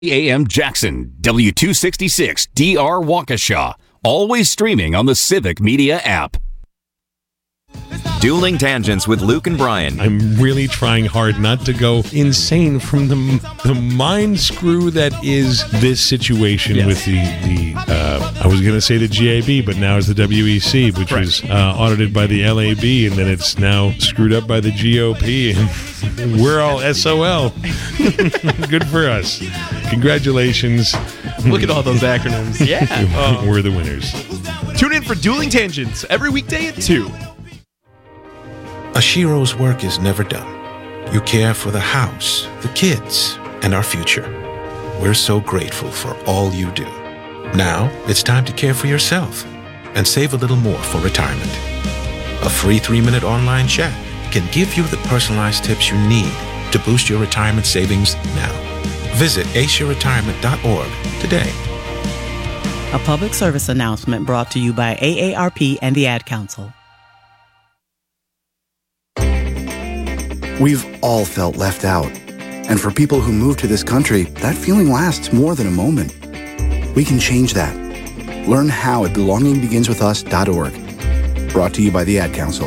AM Jackson, W266 DR Waukesha. Always streaming on the Civic Media app. Dueling Tangents with Luke and Brian. I'm really trying hard not to go insane from the mind screw that is this situation with the I was going to say the GAB, but now it's the WEC, which was audited by the LAB, and then it's now screwed up by the GOP, and we're all SOL. Good for us. Congratulations. Look at all those acronyms. Yeah. We're the winners. Tune in for Dueling Tangents every weekday at 2. Ashiro's work is never done. You care for the house, the kids, and our future. We're so grateful for all you do. Now, it's time to care for yourself and save a little more for retirement. A free 3-minute online chat can give you the personalized tips you need to boost your retirement savings now. Visit aceyourretirement.org today. A public service announcement brought to you by AARP and the Ad Council. We've all felt left out. And for people who move to this country, that feeling lasts more than a moment. We can change that. Learn how at belongingbeginswithus.org. Brought to you by the Ad Council.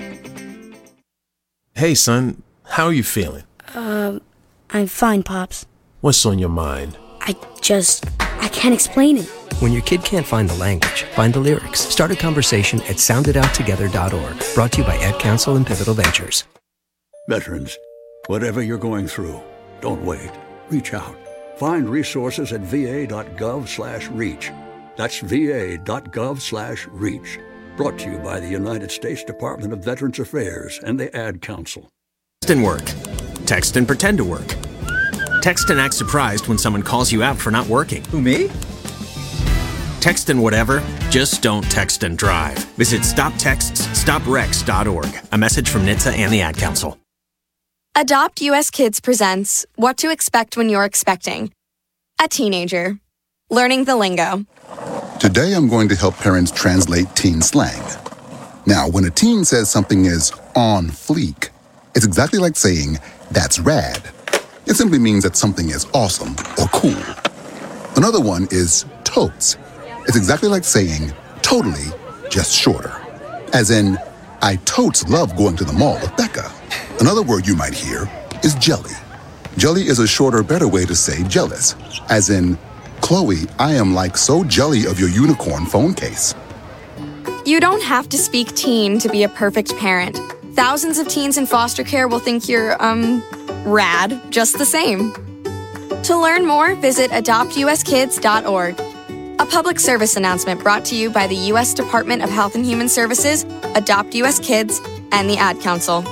Hey, son. How are you feeling? I'm fine, Pops. What's on your mind? I can't explain it. When your kid can't find the language, find the lyrics. Start a conversation at soundedouttogether.org. Brought to you by Ad Council and Pivotal Ventures. Veterans, whatever you're going through, don't wait. Reach out. Find resources at va.gov/reach. That's va.gov/reach. Brought to you by the United States Department of Veterans Affairs and the Ad Council. Text and work. Text and pretend to work. Text and act surprised when someone calls you out for not working. Who, me? Text and whatever, just don't text and drive. Visit StopTextsStopWrecks.org. A message from NHTSA and the Ad Council. Adopt US Kids presents What to Expect When You're Expecting. A teenager. Learning the lingo. Today I'm going to help parents translate teen slang. Now, when a teen says something is on fleek, it's exactly like saying, that's rad. It simply means that something is awesome or cool. Another one is totes. It's exactly like saying, totally, just shorter. As in, I totes love going to the mall with Becca. Another word you might hear is jelly. Jelly is a shorter, better way to say jealous. As in, Chloe, I am like so jelly of your unicorn phone case. You don't have to speak teen to be a perfect parent. Thousands of teens in foster care will think you're, rad, just the same. To learn more, visit adoptuskids.org. A public service announcement brought to you by the U.S. Department of Health and Human Services, Adopt U.S. Kids, and the Ad Council.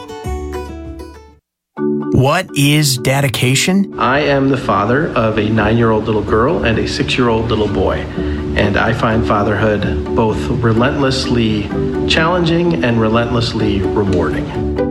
What is dedication? I am the father of a 9-year-old little girl and a 6-year-old little boy, and I find fatherhood both relentlessly challenging and relentlessly rewarding.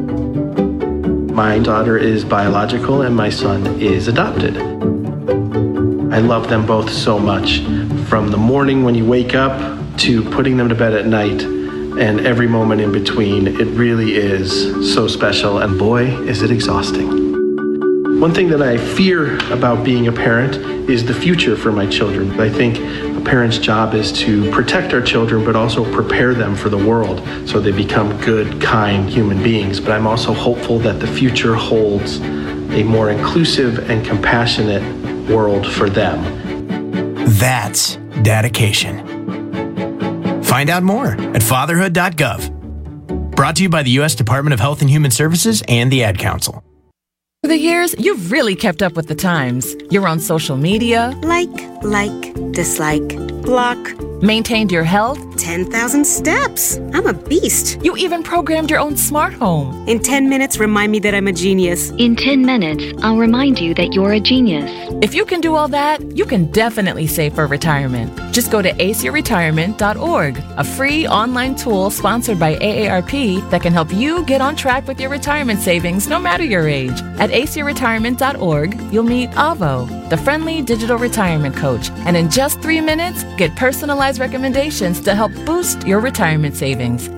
My daughter is biological and my son is adopted. I love them both so much, from the morning when you wake up to putting them to bed at night and every moment in between. It really is so special, and boy, is it exhausting. One thing that I fear about being a parent is the future for my children. I think a parent's job is to protect our children, but also prepare them for the world so they become good, kind human beings. But I'm also hopeful that the future holds a more inclusive and compassionate world for them. That's dedication. Find out more at fatherhood.gov. Brought to you by the U.S. Department of Health and Human Services and the Ad Council. Over the years, you've really kept up with the times. You're on social media. Like, dislike, block. Maintained your health. 10,000 steps. I'm a beast. You even programmed your own smart home. In 10 minutes, remind me that I'm a genius. In 10 minutes, I'll remind you that you're a genius. If you can do all that, you can definitely save for retirement. Just go to aceyourretirement.org, a free online tool sponsored by AARP that can help you get on track with your retirement savings no matter your age. At aceyourretirement.org, you'll meet Avo, the friendly digital retirement coach, and in just 3 minutes, get personalized recommendations to help boost your retirement savings.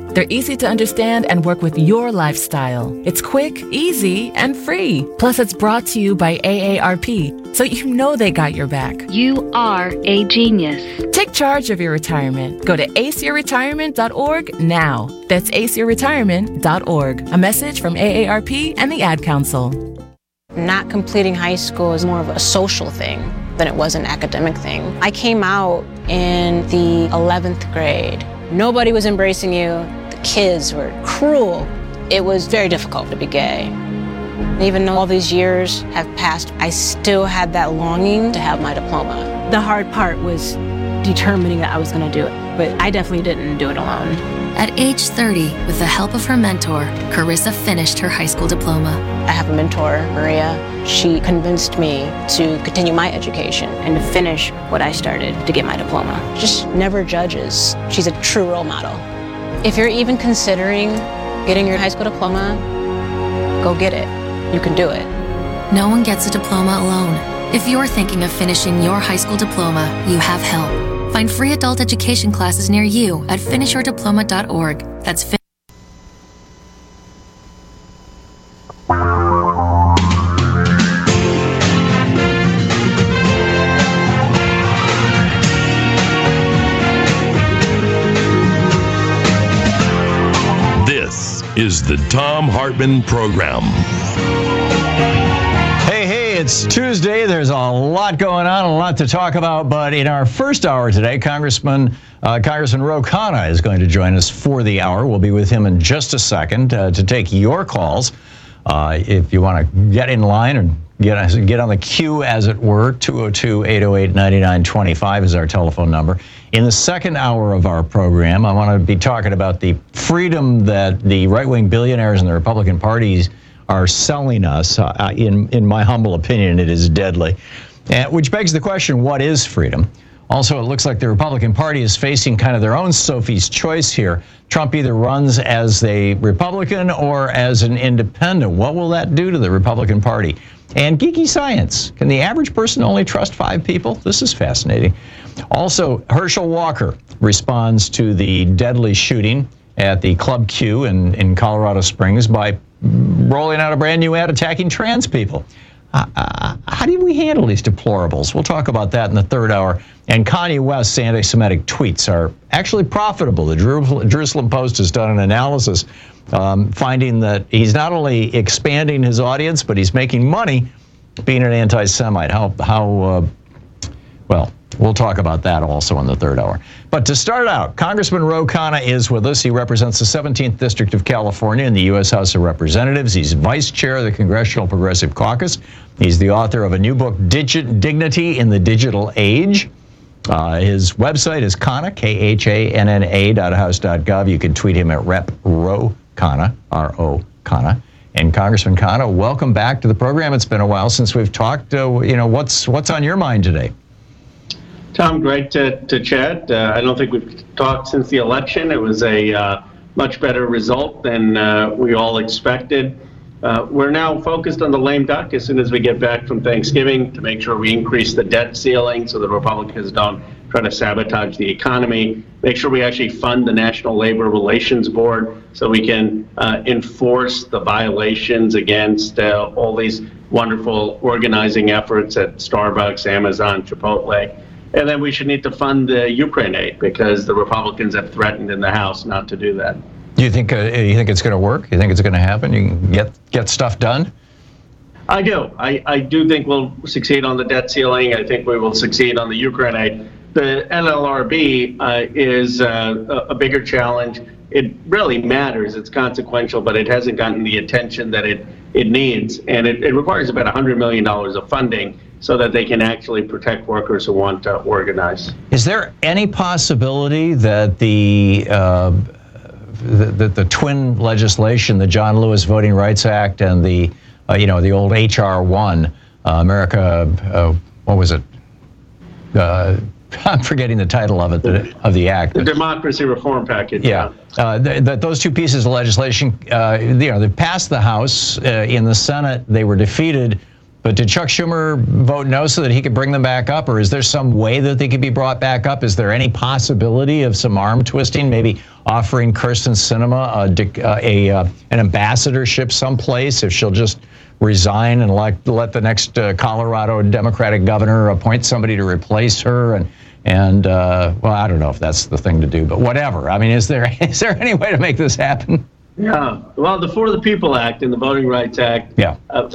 They're easy to understand and work with your lifestyle. It's quick, easy, and free. Plus, it's brought to you by AARP, so you know they got your back. You are a genius. Take charge of your retirement. Go to aceyourretirement.org now. That's aceyourretirement.org. A message from AARP and the Ad Council. Not completing high school is more of a social thing than it was an academic thing. I came out in the 11th grade. Nobody was embracing you. The kids were cruel. It was very difficult to be gay. Even though all these years have passed, I still had that longing to have my diploma. The hard part was determining that I was going to do it, but I definitely didn't do it alone. At age 30, with the help of her mentor, Carissa finished her high school diploma. I have a mentor, Maria. She convinced me to continue my education and to finish what I started to get my diploma. Just never judges. She's a true role model. If you're even considering getting your high school diploma, go get it. You can do it. No one gets a diploma alone. If you're thinking of finishing your high school diploma, you have help. Find free adult education classes near you at finishyourdiploma.org. That's This is the Thom Hartmann Program. Hey, it's Tuesday. There's a lot going on, a lot to talk about. But in our first hour today, Congressman Ro Khanna is going to join us for the hour. We'll be with him in just a second to take your calls. If you want to get in line and get on the queue, as it were, 202-808-9925 is our telephone number. In the second hour of our program, I want to be talking about the freedom that the right-wing billionaires and the Republican parties are selling us. In my humble opinion, it is deadly. Which begs the question, what is freedom? Also, it looks like the Republican Party is facing kind of their own Sophie's choice here. Trump either runs as a Republican or as an independent. What will that do to the Republican Party? And geeky science. Can the average person only trust 5 people? This is fascinating. Also, Herschel Walker responds to the deadly shooting at the Club Q in Colorado Springs by rolling out a brand new ad attacking trans people. How do we handle these deplorables? We'll talk about that in the third hour. And Kanye West's anti-Semitic tweets are actually profitable. The Jerusalem Post has done an analysis finding that he's not only expanding his audience, but he's making money being an anti-Semite. Well, we'll talk about that also in the third hour. But to start out, Congressman Ro Khanna is with us. He represents the 17th District of California in the U.S. House of Representatives. He's vice chair of the Congressional Progressive Caucus. He's the author of a new book, Dignity in the Digital Age. His website is Khanna, KHANNA.house.gov. You can tweet him at Rep. Ro Khanna, R-O Khanna. And Congressman Khanna, welcome back to the program. It's been a while since we've talked. What's on your mind today? Tom, great to chat. I don't think we've talked since the election. It was a much better result than we all expected. We're now focused on the lame duck as soon as we get back from Thanksgiving to make sure we increase the debt ceiling so the Republicans don't try to sabotage the economy, make sure we actually fund the National Labor Relations Board so we can enforce the violations against all these wonderful organizing efforts at Starbucks, Amazon, Chipotle. And then we should need to fund the Ukraine aid because the Republicans have threatened in the House not to do that. Do you think it's going to work? You think it's going to happen? You can get stuff done? I do. I do think we'll succeed on the debt ceiling. I think we will succeed on the Ukraine aid. The NLRB is a bigger challenge. It really matters. It's consequential, but it hasn't gotten the attention that it needs. And it requires about $100 million of funding so that they can actually protect workers who want to organize. Is there any possibility that the twin legislation, the John Lewis Voting Rights Act and the old H.R. 1, America, what was it? I'm forgetting the title of it, of the act. The Democracy Reform Package. Yeah. Those two pieces of legislation, they passed the House. In the Senate, they were defeated But did Chuck Schumer vote no so that he could bring them back up, or is there some way that they could be brought back up? Is there any possibility of some arm twisting, maybe offering Kyrsten Sinema an ambassadorship someplace if she'll just resign and let the next Colorado Democratic governor appoint somebody to replace her? And well, I don't know if that's the thing to do, but whatever. I mean, is there any way to make this happen? Yeah. Well, the For the People Act and the Voting Rights Act. Yeah.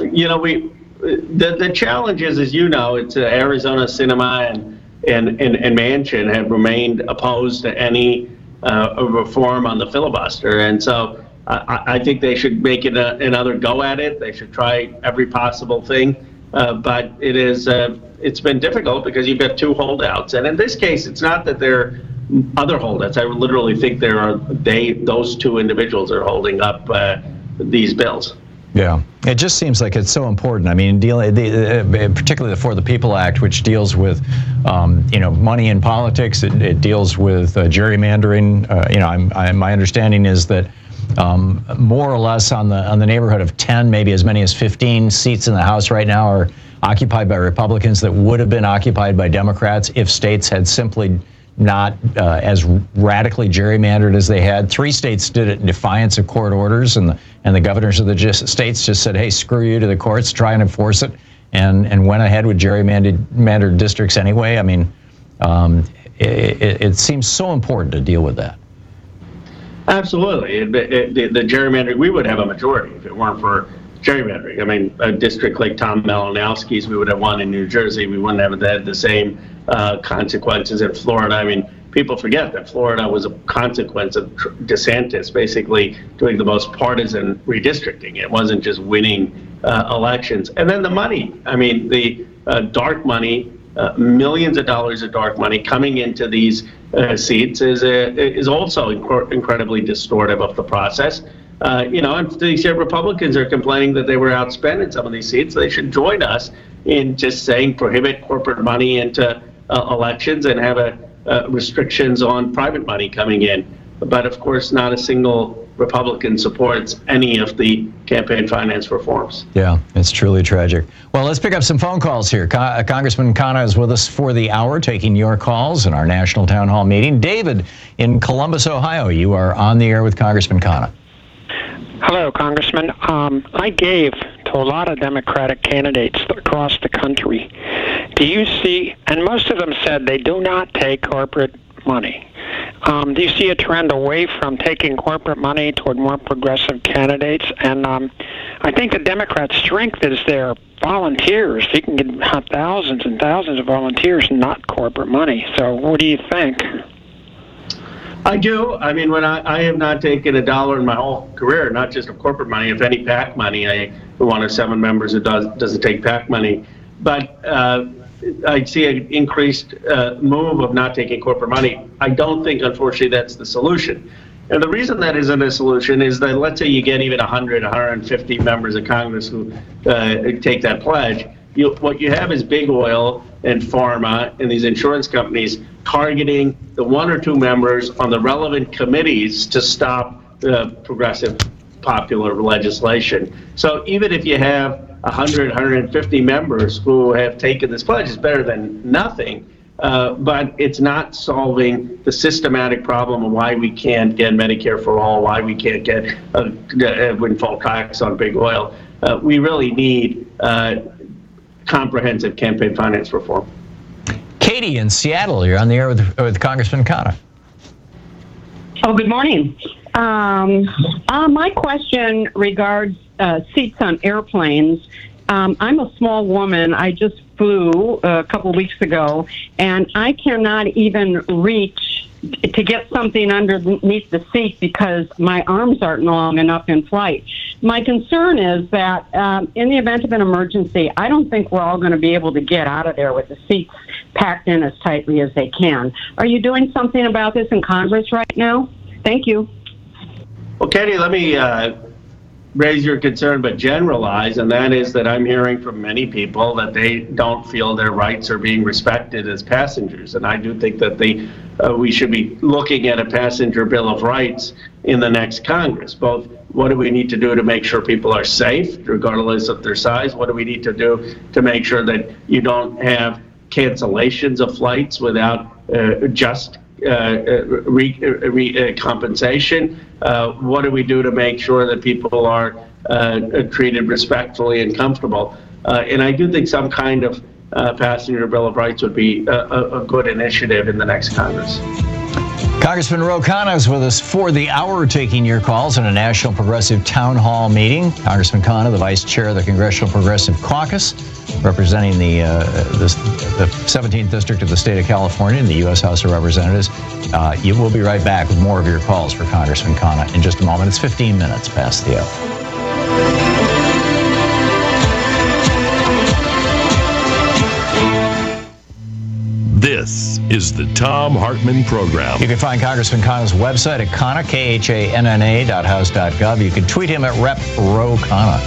The challenge is, as you know, it's Arizona Sinema and Manchin have remained opposed to any reform on the filibuster, and so I think they should make it another go at it. They should try every possible thing, but it's been difficult because you've got two holdouts, and in this case, it's not that they're other holdouts. I literally think those two individuals are holding up these bills. Yeah, it just seems like it's so important. I mean, particularly the For the People Act, which deals with, money in politics. It deals with gerrymandering. My understanding is that more or less on the neighborhood of 10, maybe as many as 15 seats in the House right now are occupied by Republicans that would have been occupied by Democrats if states had simply not as radically gerrymandered as they had. 3 states did it in defiance of court orders, and the governors of the states just said, hey, screw you to the courts, try and enforce it, and went ahead with gerrymandered districts anyway. I mean, it seems so important to deal with that. Absolutely. The gerrymandering, we would have a majority if it weren't for gerrymandering. I mean, a district like Tom Malinowski's, we would have won in New Jersey. We wouldn't have had the same consequences in Florida. I mean, people forget that Florida was a consequence of DeSantis basically doing the most partisan redistricting. It wasn't just winning elections. And then the money. I mean, the dark money, millions of dollars of dark money coming into these seats is also incredibly distortive of the process. And these Republicans are complaining that they were outspent in some of these seats. They should join us in just saying prohibit corporate money into elections and have restrictions on private money coming in. But of course, not a single Republican supports any of the campaign finance reforms. Yeah, it's truly tragic. Well, let's pick up some phone calls here. Congressman Khanna is with us for the hour, taking your calls in our national town hall meeting. David in Columbus, Ohio, you are on the air with Congressman Khanna. Hello, Congressman. I gave to a lot of Democratic candidates across the country. Do you see, and most of them said they do not take corporate money. Do you see a trend away from taking corporate money toward more progressive candidates? And I think the Democrats' strength is their volunteers. You can get thousands and thousands of volunteers, not corporate money. So what do you think? I do. I mean, when I have not taken a dollar in my whole career, not just of corporate money, if any PAC money. I'm one of 7 members that doesn't take PAC money. But I see an increased move of not taking corporate money. I don't think, unfortunately, that's the solution. And the reason that isn't a solution is that let's say you get even 100, 150 members of Congress who take that pledge. What you have is big oil and pharma and these insurance companies targeting the 1 or 2 members on the relevant committees to stop the progressive popular legislation. So even if you have 100, 150 members who have taken this pledge, it's better than nothing. But it's not solving the systematic problem of why we can't get Medicare for all, why we can't get a windfall tax on big oil. We really need comprehensive campaign finance reform. Katie in Seattle, you're on the air with Congressman Khanna. Oh, good morning. My question regards seats on airplanes. I'm a small woman. I just flew a couple weeks ago, and I cannot even reach to get something underneath the seat because my arms aren't long enough in flight. My concern is that in the event of an emergency, I don't think we're all going to be able to get out of there with the seats packed in as tightly as they can. Are you doing something about this in Congress right now? Thank you. Well, Katie, let me raise your concern, but generalize, and that is that I'm hearing from many people that they don't feel their rights are being respected as passengers. And I do think that we should be looking at a passenger Bill of Rights in the next Congress. Both, what do we need to do to make sure people are safe, regardless of their size? What do we need to do to make sure that you don't have cancellations of flights without just compensation? What do we do to make sure that people are treated respectfully and comfortable? And I do think some kind of passenger Bill of Rights would be a good initiative in the next Congress. Congressman Ro Khanna is with us for the hour, taking your calls in a National Progressive Town Hall meeting. Congressman Khanna, the vice chair of the Congressional Progressive Caucus, representing the 17th District of the state of California in the U.S. House of Representatives. You will be right back with more of your calls for Congressman Khanna in just a moment. It's 15 minutes past the hour. This is the Thom Hartmann Program. You can find Congressman Khanna's website at Khanna, KHANNA.house.gov. You can tweet him at Rep. Ro Khanna.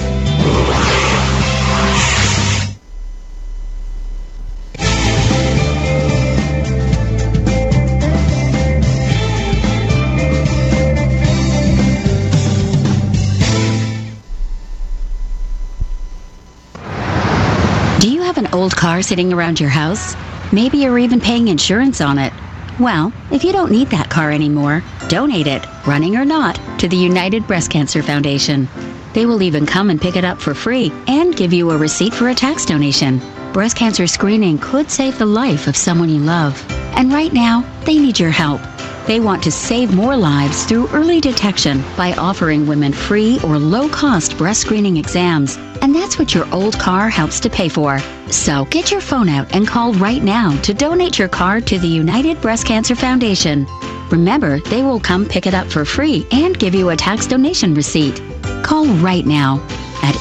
Do you have an old car sitting around your house? Maybe you're even paying insurance on it. Well, if you don't need that car anymore, donate it, running or not, to the United Breast Cancer Foundation. They will even come and pick it up for free and give you a receipt for a tax donation. Breast cancer screening could save the life of someone you love. And right now, they need your help. They want to save more lives through early detection by offering women free or low-cost breast screening exams. And that's what your old car helps to pay for. So get your phone out and call right now to donate your car to the United Breast Cancer Foundation. Remember, they will come pick it up for free and give you a tax donation receipt. Call right now at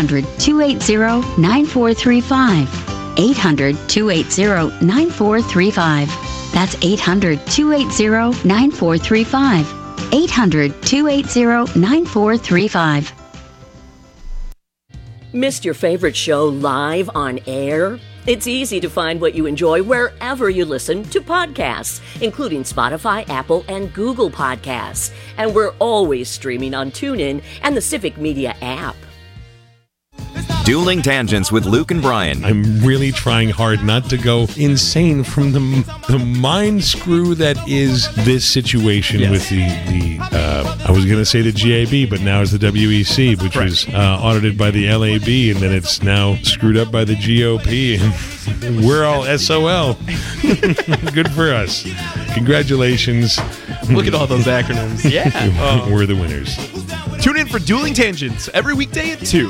800-280-9435. 800-280-9435. That's 800-280-9435. 800-280-9435. Missed your favorite show live on air? It's easy to find what you enjoy wherever you listen to podcasts, including Spotify, Apple, and Google Podcasts. And we're always streaming on TuneIn and the Civic Media app. Dueling Tangents with Luke and Brian. I'm really trying hard not to go insane from the mind screw that is this situation with the I was going to say the GAB, but now it's the WEC, which was audited by the LAB, and then it's now screwed up by the GOP, and we're all SOL. Good for us. Congratulations. Look at all those acronyms. Yeah. We're the winners. Tune in for Dueling Tangents every weekday at 2.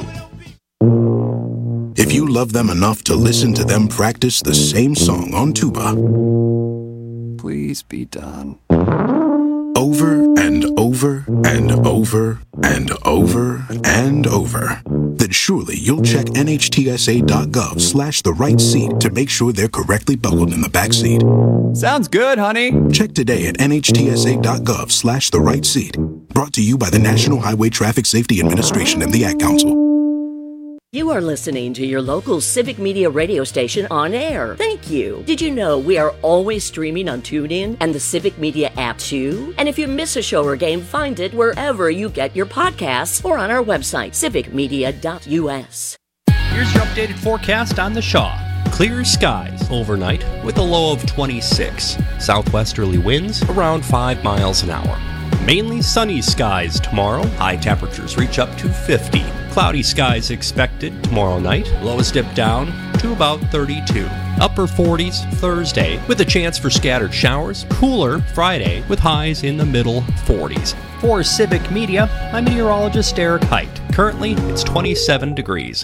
If you love them enough to listen to them practice the same song on tuba, please be done. Over and over and over and over and over, then surely you'll check NHTSA.gov/the-right-seat to make sure they're correctly buckled in the back seat. Sounds good, honey. Check today at NHTSA.gov/the-right-seat. Brought to you by the National Highway Traffic Safety Administration and the Ad Council. You are listening to your local Civic Media radio station on air. Thank you. Did you know we are always streaming on TuneIn and the Civic Media app too? And if you miss a show or game, find it wherever you get your podcasts or on our website, civicmedia.us. Here's your updated forecast on the Shaw. Clear skies overnight with a low of 26. Southwesterly winds around 5 miles an hour. Mainly sunny skies tomorrow. High temperatures reach up to 50. Cloudy skies expected tomorrow night. Lows dip down to about 32. Upper 40s Thursday with a chance for scattered showers. Cooler Friday with highs in the middle 40s. For Civic Media, I'm meteorologist Eric Height. Currently, it's 27 degrees.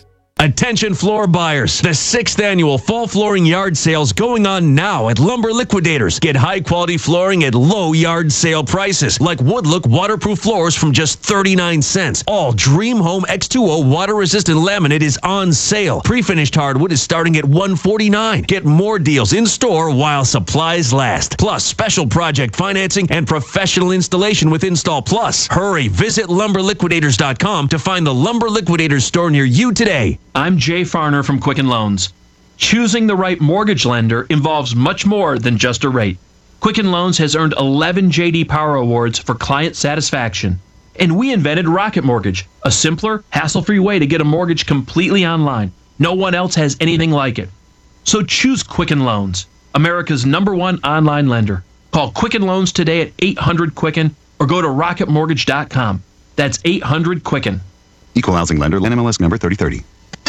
Attention floor buyers. The 6th annual fall flooring yard sales going on now at Lumber Liquidators. Get high quality flooring at low yard sale prices like Woodlook waterproof floors from just 39 cents. All Dream Home X2O water resistant laminate is on sale. Pre-finished hardwood is starting at $149. Get more deals in store while supplies last. Plus special project financing and professional installation with Install Plus. Hurry, visit lumberliquidators.com to find the Lumber Liquidators store near you today. I'm Jay Farner from Quicken Loans. Choosing the right mortgage lender involves much more than just a rate. Quicken Loans has earned 11 J.D. Power Awards for client satisfaction. And we invented Rocket Mortgage, a simpler, hassle-free way to get a mortgage completely online. No one else has anything like it. So choose Quicken Loans, America's #1 online lender. Call Quicken Loans today at 800-QUICKEN or go to rocketmortgage.com. That's 800-QUICKEN. Equal housing lender, NMLS number 3030.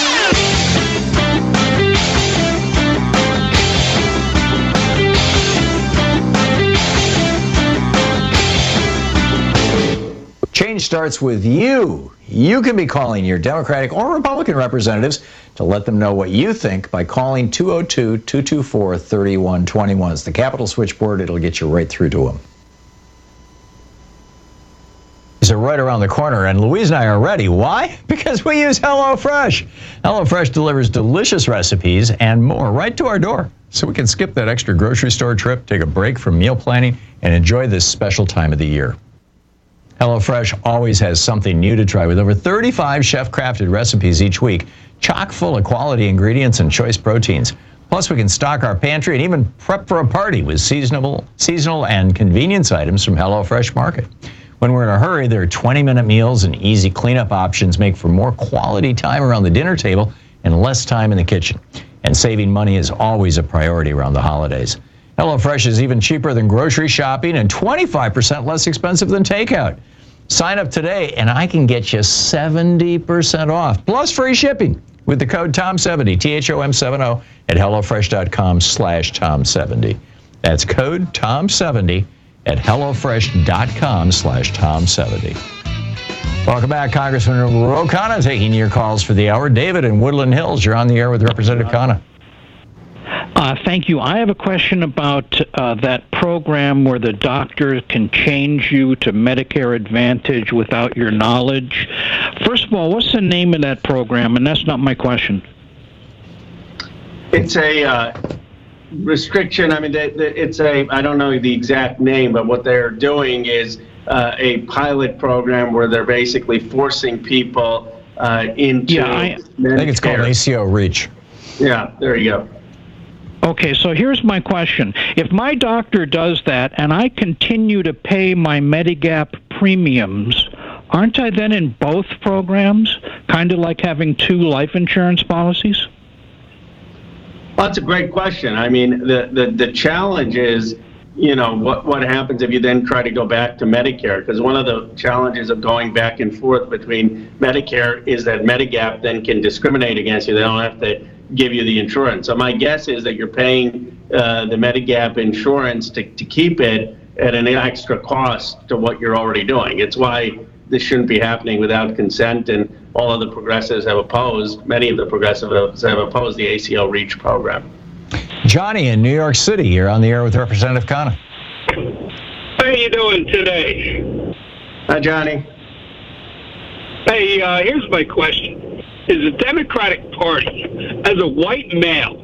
Change starts with you. You can be calling your Democratic or Republican representatives to let them know what you think by calling 202-224-3121. It's the Capitol switchboard. It'll get you right through to them. So right around the corner, and Louise and I are ready. Why? Because we use HelloFresh. HelloFresh delivers delicious recipes and more right to our door, so we can skip that extra grocery store trip, take a break from meal planning, and enjoy this special time of the year. HelloFresh always has something new to try with over 35 chef-crafted recipes each week, chock full of quality ingredients and choice proteins. Plus, we can stock our pantry and even prep for a party with seasonal and convenience items from HelloFresh Market. When we're in a hurry, their 20-minute meals and easy cleanup options make for more quality time around the dinner table and less time in the kitchen. And saving money is always a priority around the holidays. HelloFresh is even cheaper than grocery shopping and 25% less expensive than takeout. Sign up today and I can get you 70% off, plus free shipping with the code TOM70, THOM70 at HelloFresh.com/Tom70. That's code TOM70 at HelloFresh.com/Tom70. Welcome back, Congressman Ro Khanna, taking your calls for the hour. David in Woodland Hills, you're on the air with Representative Khanna. Thank you. I have a question about that program where the doctor can change you to Medicare Advantage without your knowledge. First of all, what's the name of that program? And that's not my question. It's a restriction. I mean, it's I don't know the exact name, but what they're doing is a pilot program where they're basically forcing people into I think it's called ACO REACH. Yeah, there you go. Okay, so here's my question. If my doctor does that and I continue to pay my Medigap premiums, aren't I then in both programs? Kind of like having two life insurance policies? Well, that's a great question. I mean, the challenge is, you know, what happens if you then try to go back to Medicare? Because one of the challenges of going back and forth between Medicare is that Medigap then can discriminate against you. They don't have to give you the insurance. So my guess is that you're paying the Medigap insurance to keep it at an extra cost to what you're already doing. It's why this shouldn't be happening without consent, and all of the progressives have opposed, many of the progressives have opposed the ACO REACH program. Johnny in New York City, you're on the air with Representative Khanna. How you doing today? Hi, Johnny. Hey, here's my question. Is the Democratic Party, as a white male,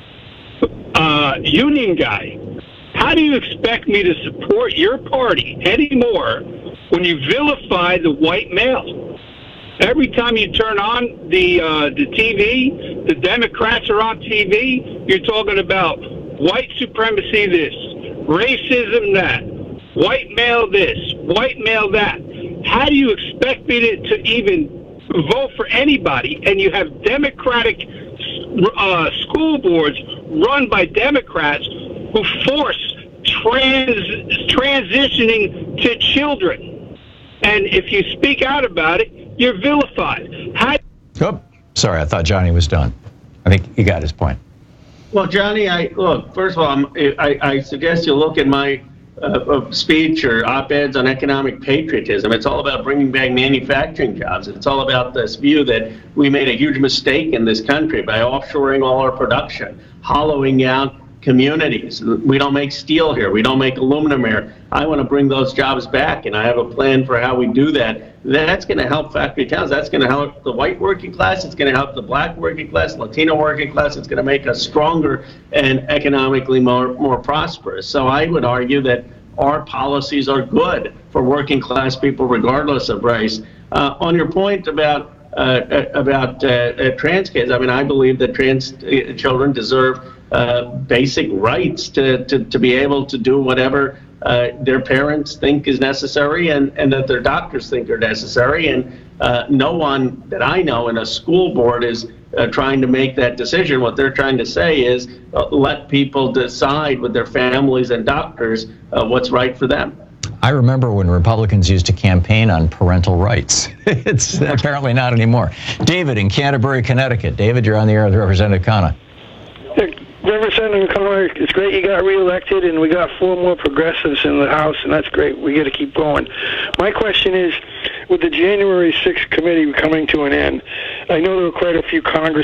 union guy, how do you expect me to support your party anymore when you vilify the white male? Every time you turn on the TV, the Democrats are on TV, you're talking about white supremacy this, racism that, white male this, white male that. How do you expect me to even vote for anybody, and you have Democratic school boards run by Democrats who force transitioning to children? And if you speak out about it, you're vilified. Sorry, I thought Johnny was done. I think he got his point. Well, Johnny, look, first of all, I suggest you look at my speech or op-eds on economic patriotism. It's all about bringing back manufacturing jobs. It's all about this view that we made a huge mistake in this country by offshoring all our production, hollowing out communities. We don't make steel here. We don't make aluminum here. I want to bring those jobs back, and I have a plan for how we do that. That's going to help factory towns. That's going to help the white working class. It's going to help the black working class, Latino working class. It's going to make us stronger and economically more prosperous. So I would argue that our policies are good for working class people, regardless of race. On your point about trans kids, I mean, I believe that trans children deserve basic rights to be able to do whatever their parents think is necessary and that their doctors think are necessary. And no one that I know in a school board is trying to make that decision. What they're trying to say is let people decide with their families and doctors what's right for them. I remember when Republicans used to campaign on parental rights. It's apparently not anymore. David in Canterbury, Connecticut. David, you're on the air with Representative Khanna. Representative Khanna, it's great you got reelected, and we got 4 more progressives in the House, and that's great. We got to keep going. My question is, with the January 6th committee coming to an end, I know there were quite a few Congress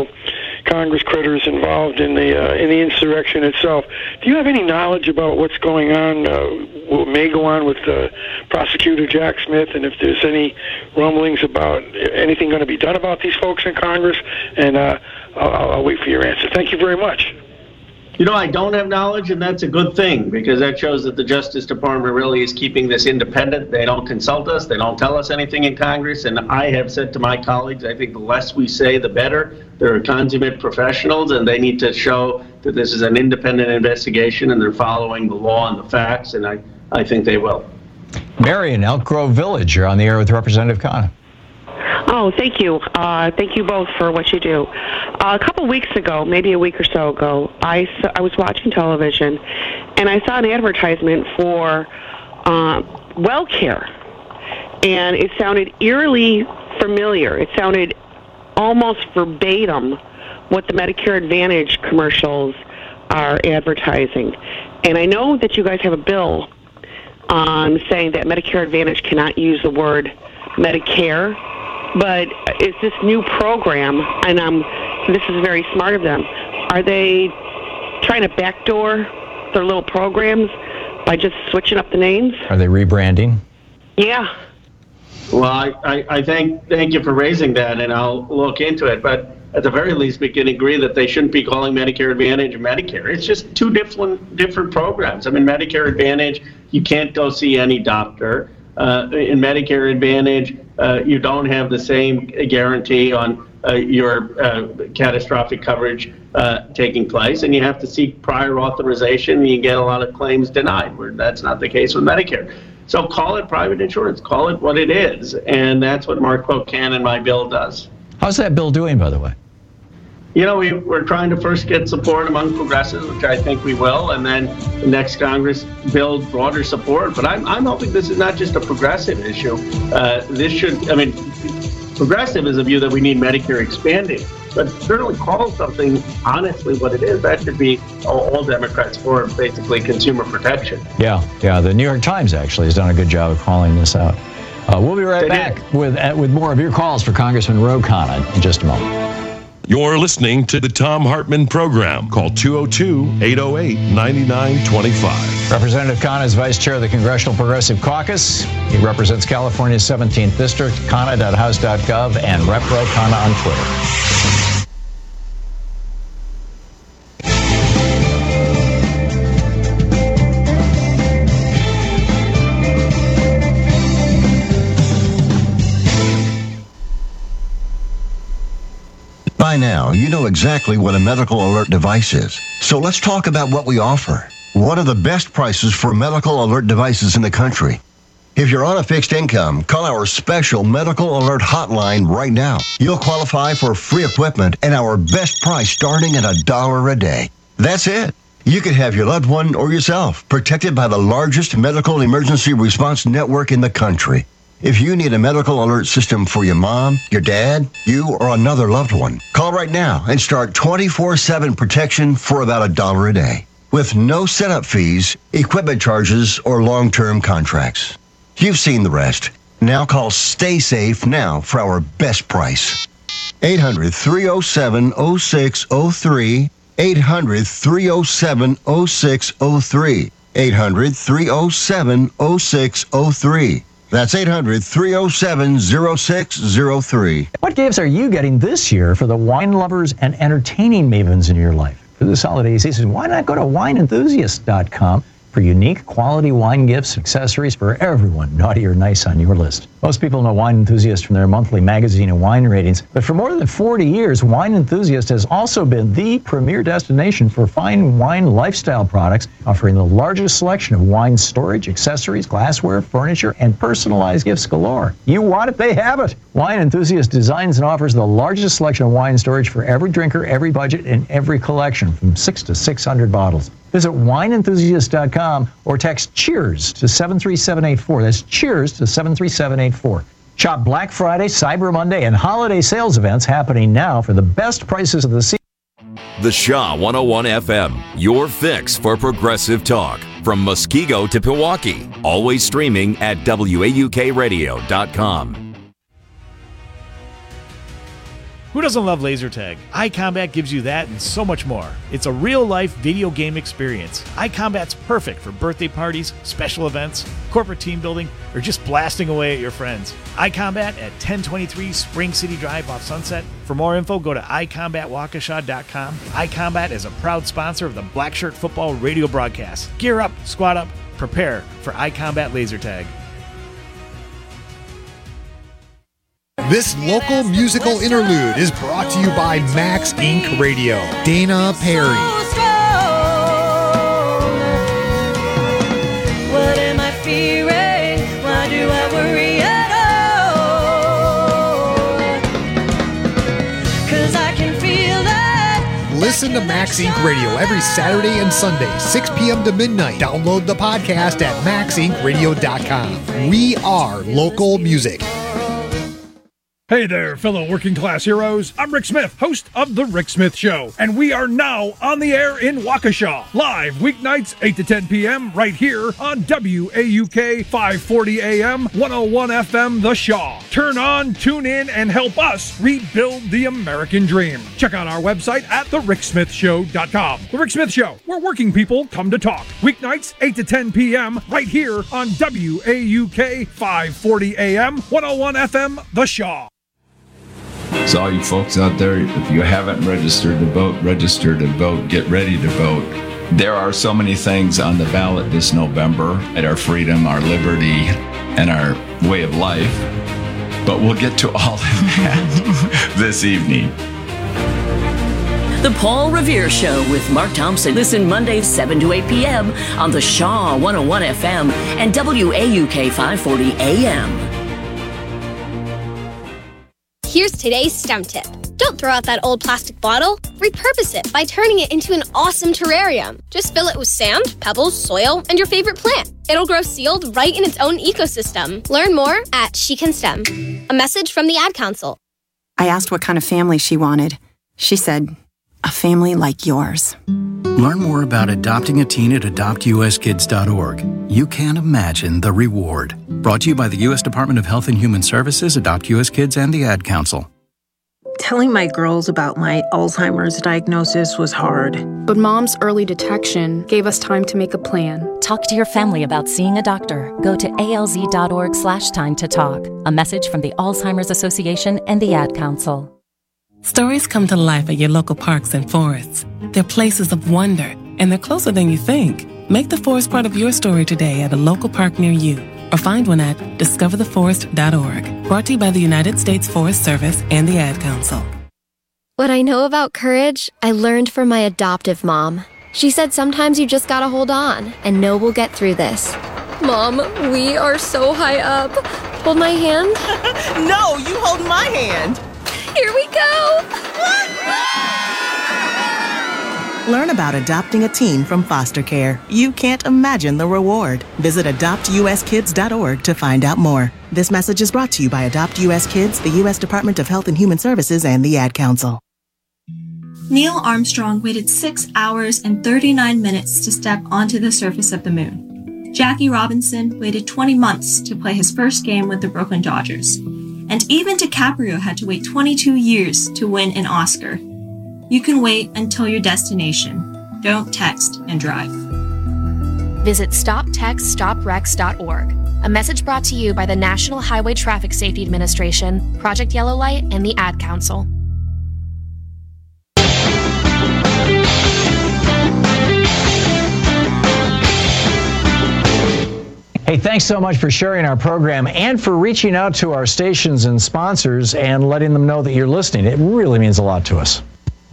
critters involved in the insurrection itself. Do you have any knowledge about what's going on, what may go on with Prosecutor Jack Smith, and if there's any rumblings about anything going to be done about these folks in Congress? And I'll wait for your answer. Thank you very much. You know, I don't have knowledge, and that's a good thing, because that shows that the Justice Department really is keeping this independent. They don't consult us. They don't tell us anything in Congress. And I have said to my colleagues, I think the less we say, the better. They're consummate professionals, and they need to show that this is an independent investigation and they're following the law and the facts, and I think they will. Mary in Elk Grove Village, you're on the air with Representative Khanna. Oh, thank you. Thank you both for what you do. A couple weeks ago, maybe a week or so ago, I was watching television, and I saw an advertisement for WellCare, and it sounded eerily familiar. It sounded almost verbatim what the Medicare Advantage commercials are advertising. And I know that you guys have a bill saying that Medicare Advantage cannot use the word Medicare, but it's this new program, and this is very smart of them. Are they trying to backdoor their little programs by just switching up the names? Are they rebranding? Yeah. Well, I thank you for raising that, and I'll look into it. But at the very least, we can agree that they shouldn't be calling Medicare Advantage Medicare. It's just two different programs. I mean, Medicare Advantage, you can't go see any doctor. In Medicare Advantage, you don't have the same guarantee on your catastrophic coverage taking place, and you have to seek prior authorization, and you get a lot of claims denied, where that's not the case with Medicare. So call it private insurance. Call it what it is, and that's what Mark Pocan and my bill does. How's that bill doing, by the way? You know, we're trying to first get support among progressives, which I think we will, and then the next Congress build broader support. But I'm hoping this is not just a progressive issue. Progressive is a view that we need Medicare expanding, but certainly call something honestly what it is. That should be all Democrats for, basically consumer protection. Yeah. The New York Times actually has done a good job of calling this out. We'll be right back with more of your calls for Congressman Ro Khanna in just a moment. You're listening to the Thom Hartmann Program. Call 202-808-9925. Representative Khanna is Vice Chair of the Congressional Progressive Caucus. He represents California's 17th District, Khanna.house.gov, and Rep. Ro Khanna on Twitter. By now, you know exactly what a medical alert device is. So let's talk about what we offer. What are the best prices for medical alert devices in the country? If you're on a fixed income, call our special medical alert hotline right now. You'll qualify for free equipment and our best price starting at $1 a day. That's it. You could have your loved one or yourself protected by the largest medical emergency response network in the country. If you need a medical alert system for your mom, your dad, you, or another loved one, call right now and start 24/7 protection for about $1 a day. with no setup fees, equipment charges, or long-term contracts. You've seen the rest. Now call Stay Safe now for our best price. 800-307-0603. 800-307-0603. 800-307-0603. That's 800-307-0603. What gifts are you getting this year for the wine lovers and entertaining mavens in your life? For this holiday season, why not go to wineenthusiast.com for unique quality wine gifts, accessories for everyone, naughty or nice, on your list. Most people know Wine Enthusiast from their monthly magazine and wine ratings, but for more than 40 years, Wine Enthusiast has also been the premier destination for fine wine lifestyle products, offering the largest selection of wine storage, accessories, glassware, furniture, and personalized gifts galore. You want it, they have it. Wine Enthusiast designs and offers the largest selection of wine storage for every drinker, every budget, and every collection, from 6 to 600 bottles. Visit wineenthusiast.com or text CHEERS to 73784. That's CHEERS to 73784. Shop Black Friday, Cyber Monday, and holiday sales events happening now for the best prices of the season. The Shaw 101 FM, your fix for progressive talk. From Muskego to Pewaukee, always streaming at WAUKradio.com. Who doesn't love laser tag? iCombat gives you that and so much more. It's a real-life video game experience. iCombat's perfect for birthday parties, special events, corporate team building, or just blasting away at your friends. iCombat at 1023 Spring City Drive off Sunset. For more info, go to iCombatWaukesha.com. iCombat is a proud sponsor of the Black Shirt Football radio broadcast. Gear up, squad up, prepare for iCombat laser tag. This local musical interlude is brought to you by Max Inc. Radio. Dana Perry. What am I fearing? Why do I worry at all? 'Cause I can feel that. Listen to Max Inc. Radio every Saturday and Sunday, 6 p.m. to midnight. Download the podcast at maxincradio.com. We are local music. Hey there, fellow working class heroes. I'm Rick Smith, host of The Rick Smith Show, and we are now on the air in Waukesha, live weeknights 8 to 10 p.m. right here on WAUK 540 AM, 101 FM, The Shaw. Turn on, tune in, and help us rebuild the American dream. Check out our website at thericksmithshow.com. The Rick Smith Show, where working people come to talk. Weeknights 8 to 10 p.m. right here on WAUK 540 AM, 101 FM, The Shaw. So all you folks out there, if you haven't registered to vote, register to vote, get ready to vote. There are so many things on the ballot this November at our freedom, our liberty, and our way of life. But we'll get to all of that this evening. The Paul Revere Show with Mark Thompson. Listen Mondays 7 to 8 p.m. on the Shaw 101 FM and WAUK 540 AM. Here's today's STEM tip. Don't throw out that old plastic bottle. Repurpose it by turning it into an awesome terrarium. Just fill it with sand, pebbles, soil, and your favorite plant. It'll grow sealed right in its own ecosystem. Learn more at She Can STEM. A message from the Ad Council. I asked what kind of family she wanted. She said, a family like yours. Learn more about adopting a teen at adoptuskids.org. You can't imagine the reward. Brought to you by the U.S. Department of Health and Human Services, Adopt U.S. Kids, and the Ad Council. Telling my girls about my Alzheimer's diagnosis was hard. But Mom's early detection gave us time to make a plan. Talk to your family about seeing a doctor. Go to alz.org/time to talk. A message from the Alzheimer's Association and the Ad Council. Stories come to life at your local parks and forests. They're places of wonder, and they're closer than you think. Make the forest part of your story today at a local park near you, or find one at discovertheforest.org. Brought to you by the United States Forest Service and the Ad Council. What I know about courage, I learned from my adoptive mom. She said sometimes you just gotta hold on and know we'll get through this. Mom, we are so high up. Hold my hand. No, you hold my hand. Here we go! Learn about adopting a teen from foster care. You can't imagine the reward. Visit adoptuskids.org to find out more. This message is brought to you by Adopt U.S. Kids, the U.S. Department of Health and Human Services, and the Ad Council. Neil Armstrong waited 6 hours and 39 minutes to step onto the surface of the moon. Jackie Robinson waited 20 months to play his first game with the Brooklyn Dodgers. And even DiCaprio had to wait 22 years to win an Oscar. You can wait until your destination. Don't text and drive. Visit StopTextStopWrecks.org. A message brought to you by the National Highway Traffic Safety Administration, Project Yellow Light, and the Ad Council. Hey, thanks so much for sharing our program and for reaching out to our stations and sponsors and letting them know that you're listening. It really means a lot to us.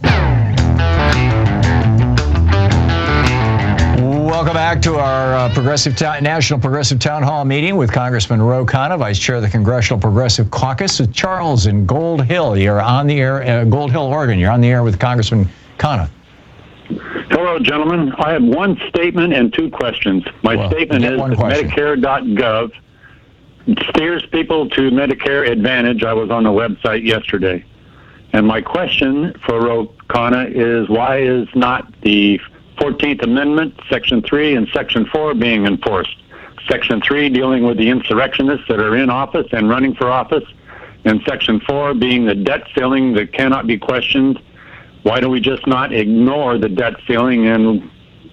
Welcome back to our National Progressive Town Hall meeting with Congressman Ro Khanna, Vice Chair of the Congressional Progressive Caucus. Charles in Gold Hill, you're on the air, Gold Hill, Oregon. You're on the air with Congressman Khanna. Hello, gentlemen. I have one statement and two questions. My statement is that Medicare.gov steers people to Medicare Advantage. I was on the website yesterday. And my question for Ro Khanna is, why is not the 14th Amendment, Section 3 and Section 4 being enforced? Section 3 dealing with the insurrectionists that are in office and running for office, and Section 4 being the debt ceiling that cannot be questioned. Why do we just not ignore the debt ceiling and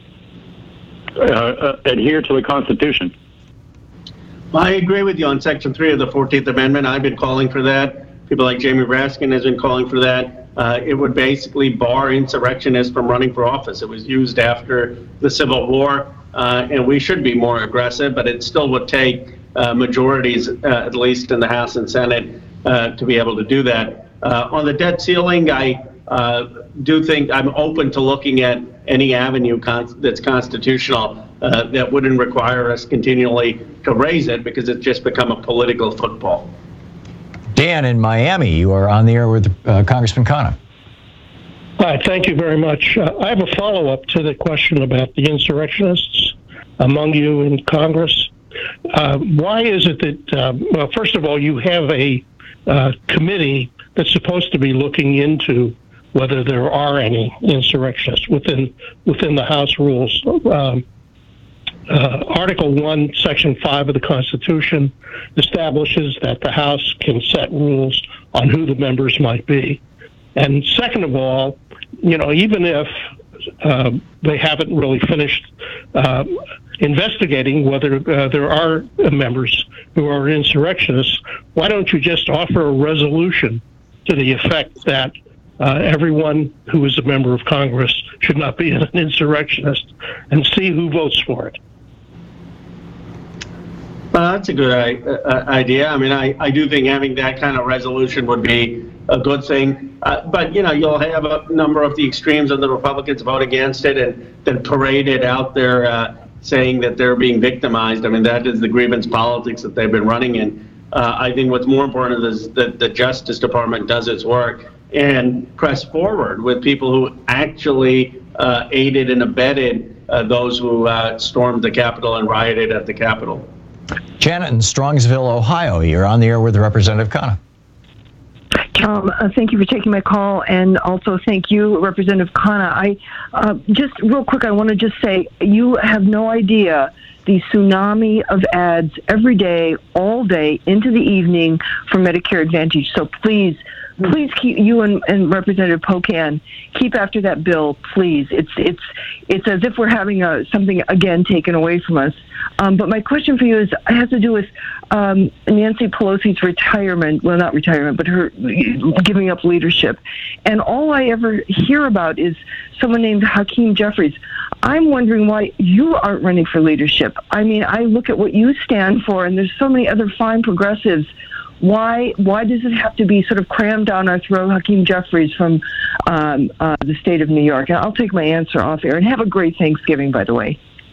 adhere to the Constitution? Well, I agree with you on Section 3 of the 14th Amendment. I've been calling for that. People like Jamie Raskin has been calling for that. It would basically bar insurrectionists from running for office. It was used after the Civil War, and we should be more aggressive, but it still would take majorities, at least in the House and Senate, to be able to do that. On the debt ceiling, I do think I'm open to looking at any avenue that's constitutional that wouldn't require us continually to raise it, because it's just become a political football. Dan in Miami, you are on the air with Congressman Khanna. Hi, thank you very much. I have a follow-up to the question about the insurrectionists among you in Congress. Why is it that, well, first of all, you have a committee that's supposed to be looking into whether there are any insurrectionists within the House rules. Article 1, Section 5 of the Constitution establishes that the House can set rules on who the members might be. And second of all, even if they haven't really finished investigating whether there are members who are insurrectionists, why don't you just offer a resolution to the effect that everyone who is a member of Congress should not be an insurrectionist, and see who votes for it? That's a good idea. I mean, I do think having that kind of resolution would be a good thing. But, you'll have a number of the extremes of the Republicans vote against it and then parade it out there saying that they're being victimized. I mean, that is the grievance politics that they've been running in. I think what's more important is that the Justice Department does its work and press forward with people who actually aided and abetted those who stormed the Capitol and rioted at the Capitol. Janet in Strongsville, Ohio, you're on the air with Representative Khanna. Tom, thank you for taking my call, and also thank you, Representative Khanna. Just real quick, I want to just say you have no idea the tsunami of ads every day, all day, into the evening for Medicare Advantage. So please keep you and Representative Pocan keep after that bill, please. It's as if we're having something again taken away from us. But my question for you has to do with Nancy Pelosi's retirement. Well, not retirement, but her giving up leadership. And all I ever hear about is someone named Hakeem Jeffries. I'm wondering why you aren't running for leadership. I mean, I look at what you stand for, and there's so many other fine progressives. Why does it have to be sort of crammed down our throat, Hakeem Jeffries from the state of New York? And I'll take my answer off air. And have a great Thanksgiving, by the way.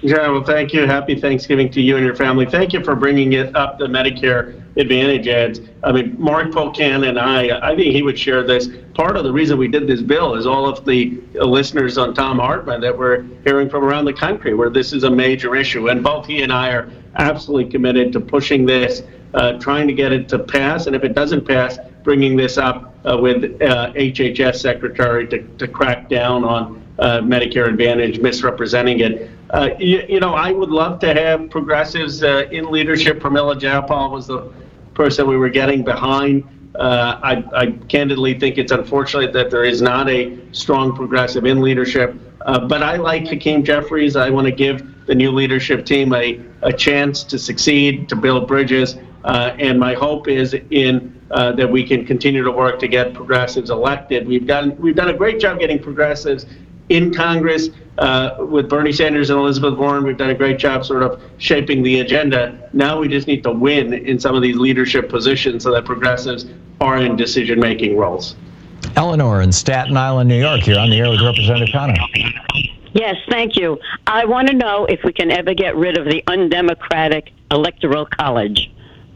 Yeah, well, thank you. Happy Thanksgiving to you and your family. Thank you for bringing it up, the Medicare Advantage ads. I mean, Mark Pocan and I think he would share this. Part of the reason we did this bill is all of the listeners on Thom Hartmann that we're hearing from around the country where this is a major issue. And both he and I are absolutely committed to pushing this, trying to get it to pass. And if it doesn't pass, bringing this up with HHS Secretary to crack down on Medicare Advantage, misrepresenting it. I would love to have progressives in leadership. Pramila Jayapal was the person we were getting behind. I candidly think it's unfortunate that there is not a strong progressive in leadership. But I like Hakeem Jeffries. I want to give the new leadership team a chance to succeed, to build bridges. And my hope is that we can continue to work to get progressives elected. We've done a great job getting progressives in Congress with Bernie Sanders and Elizabeth Warren. We've done a great job sort of shaping the agenda. Now we just need to win in some of these leadership positions so that progressives are in decision-making roles. Eleanor in Staten Island, New York. You're on the air with Representative Connor. Yes, thank you. I want to know if we can ever get rid of the undemocratic Electoral College.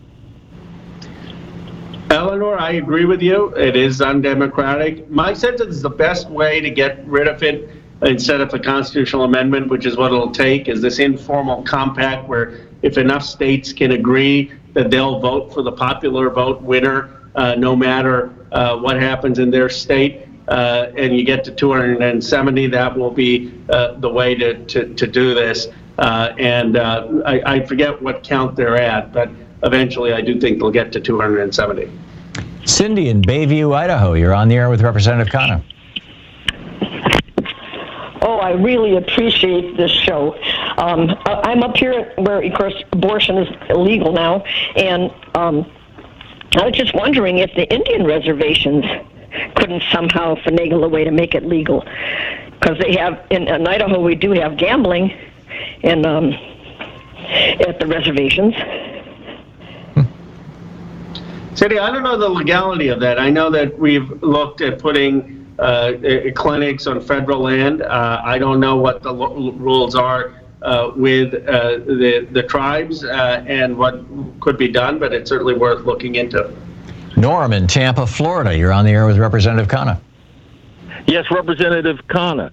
Eleanor, I agree with you. It is undemocratic. My sense is the best way to get rid of it instead of a constitutional amendment, which is what it'll take, is this informal compact where if enough states can agree that they'll vote for the popular vote winner, no matter what happens in their state, and you get to 270, that will be the way to do this. I forget what count they're at, but eventually I do think they'll get to 270. Cindy in Bayview, Idaho. You're on the air with Representative Connor. Oh, I really appreciate this show. I'm up here where, of course, abortion is illegal now, and I was just wondering if the Indian reservations couldn't somehow finagle a way to make it legal, because they have in Idaho we do have gambling, and at the reservations. Cindy, I don't know the legality of that. I know that we've looked at putting clinics on federal land. I don't know what the rules are with the tribes and what could be done, but it's certainly worth looking into. Norm in Tampa, Florida. You're on the air with Representative Connor. Yes, Representative Connor.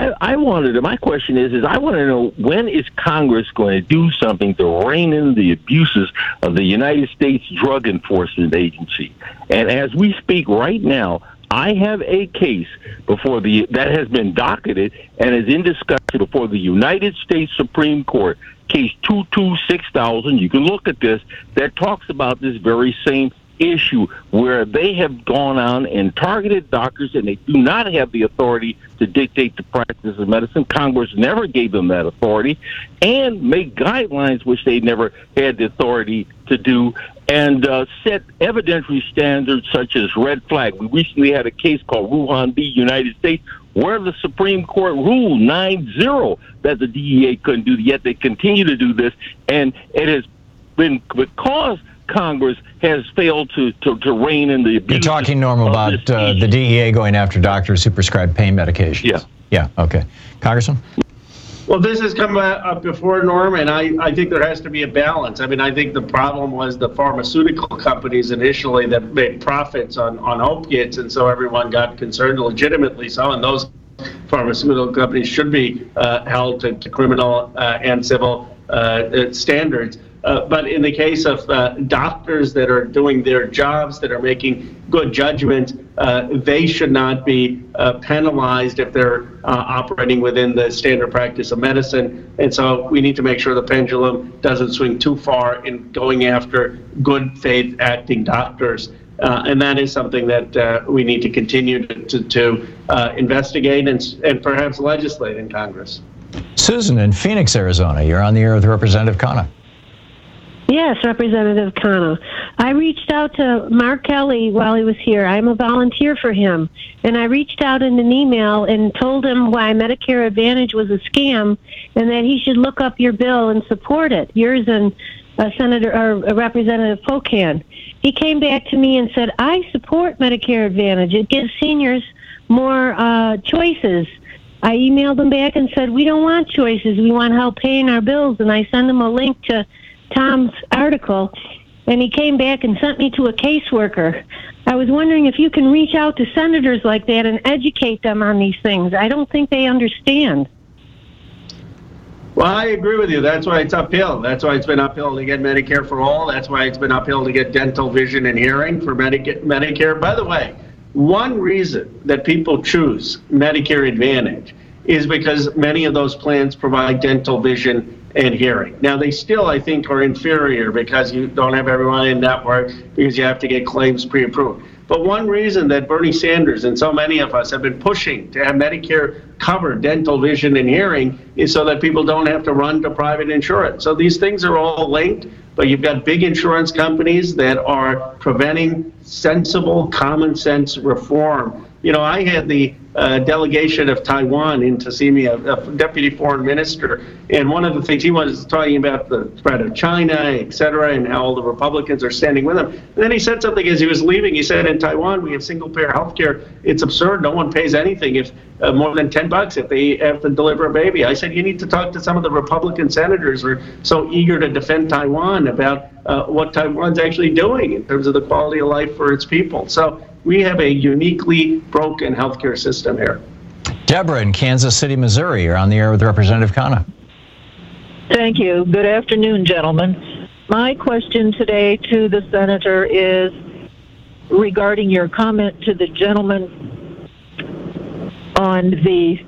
My question is I want to know, when is Congress going to do something to rein in the abuses of the United States Drug Enforcement Agency? And as we speak right now, I have a case that has been docketed and is in discussion before the United States Supreme Court, case 226,000. You can look at this, that talks about this very same issue, where they have gone on and targeted doctors, and they do not have the authority to dictate the practice of medicine. Congress never gave them that authority, and make guidelines which they never had the authority to do, and set evidentiary standards such as red flag. We recently had a case called Ruhan v. United States, where the Supreme Court ruled 9-0 that the DEA couldn't do it, yet they continue to do this, and it has been because Congress has failed to rein in the abuse. You're talking, Norm, about the DEA going after doctors who prescribe pain medications. Yeah. Yeah, okay. Congressman? Well, this has come up before, Norm, and I think there has to be a balance. I mean, I think the problem was the pharmaceutical companies initially that made profits on opiates, and so everyone got concerned, legitimately so, and those pharmaceutical companies should be held to criminal and civil standards. But in the case of doctors that are doing their jobs, that are making good judgment, they should not be penalized if they're operating within the standard practice of medicine. And so we need to make sure the pendulum doesn't swing too far in going after good faith acting doctors. And that is something that we need to continue to investigate and perhaps legislate in Congress. Susan in Phoenix, Arizona. You're on the air with Representative Connor. Yes, Representative Connor. I reached out to Mark Kelly while he was here. I'm a volunteer for him. And I reached out in an email and told him why Medicare Advantage was a scam and that he should look up your bill and support it, yours and Representative Pocan. He came back to me and said, I support Medicare Advantage. It gives seniors more choices. I emailed them back and said, we don't want choices. We want help paying our bills. And I sent them a link to Tom's article, and he came back and sent me to a caseworker. I was wondering if you can reach out to senators like that and educate them on these things. I don't think they understand. Well, I agree with you. That's why it's uphill. That's why it's been uphill to get Medicare for all. That's why it's been uphill to get dental, vision, and hearing for Medicare. By the way, one reason that people choose Medicare Advantage is because many of those plans provide dental, vision, and hearing. Now, they still, I think, are inferior because you don't have everyone in network, because you have to get claims pre-approved. But one reason that Bernie Sanders and so many of us have been pushing to have Medicare cover dental, vision, and hearing is so that people don't have to run to private insurance. So these things are all linked, but you've got big insurance companies that are preventing sensible, common sense reform. You know, I had the delegation of Taiwan in to see me, a deputy foreign minister, and one of the things he was talking about the threat of China, et cetera, and how all the Republicans are standing with him. And then he said something as he was leaving. He said, in Taiwan, we have single-payer health care. It's absurd. No one pays anything if more than $10 if they have to deliver a baby. I said, you need to talk to some of the Republican senators who are so eager to defend Taiwan about what Taiwan's actually doing in terms of the quality of life for its people. So we have a uniquely broken healthcare system here. Deborah in Kansas City, Missouri. You're on the air with Representative Khanna. Thank you. Good afternoon, gentlemen. My question today to the senator is regarding your comment to the gentleman on the